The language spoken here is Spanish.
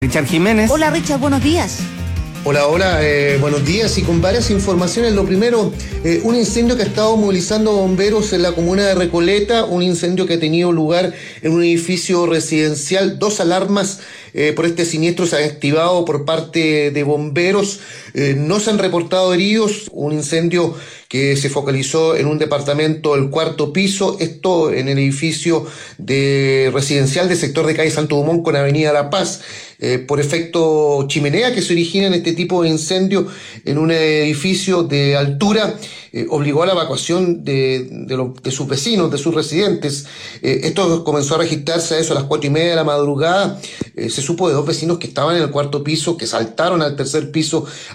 Richard Jiménez. Hola Richard, buenos días. Hola, buenos días y con varias informaciones. Lo primero, un incendio que ha estado movilizando bomberos en la comuna de Recoleta, un incendio que ha tenido lugar en un edificio residencial. 2 alarmas por este siniestro se han activado por parte de bomberos. No se han reportado heridos. Un incendio que se focalizó en un departamento del 4º piso, esto en el edificio de residencial del sector de calle Santo Dumont con Avenida La Paz. Por efecto chimenea que se origina en este tipo de incendio en un edificio de altura, obligó a la evacuación de sus vecinos, de sus residentes. Esto comenzó a registrarse a eso a las 4:30 de la madrugada. Se supo de 2 vecinos que estaban en el 4º piso, que saltaron al 3er piso